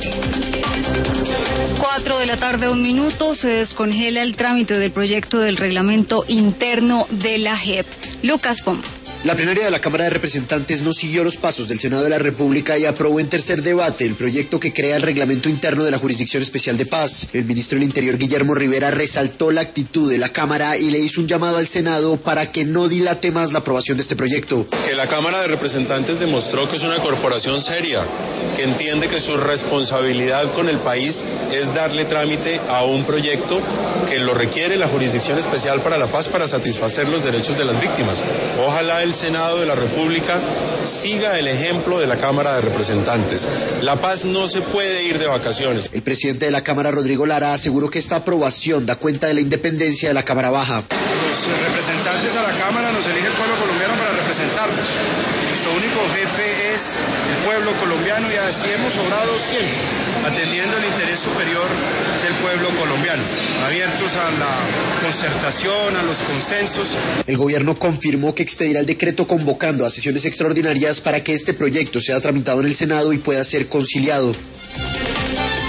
4:01 se descongela el trámite del proyecto del reglamento interno de la JEP. Lucas Pombo. La plenaria de la Cámara de Representantes no siguió los pasos del Senado de la República y aprobó en tercer debate el proyecto que crea el reglamento interno de la Jurisdicción Especial de Paz. El ministro del Interior, Guillermo Rivera, resaltó la actitud de la Cámara y le hizo un llamado al Senado para que no dilate más la aprobación de este proyecto. Que la Cámara de Representantes demostró que es una corporación seria, que entiende que su responsabilidad con el país es darle trámite a un proyecto que lo requiere la Jurisdicción Especial para la Paz para satisfacer los derechos de las víctimas. Ojalá el Senado de la República siga el ejemplo de la Cámara de Representantes. La paz no se puede ir de vacaciones. El presidente de la Cámara, Rodrigo Lara, aseguró que esta aprobación da cuenta de la independencia de la Cámara Baja. Los representantes a la Cámara nos elige el pueblo colombiano para representarnos. Su único jefe es el pueblo colombiano y así hemos obrado siempre, atendiendo el interés superior del pueblo colombiano, abiertos a la concertación, a los consensos. El gobierno confirmó que expedirá el decreto convocando a sesiones extraordinarias para que este proyecto sea tramitado en el Senado y pueda ser conciliado.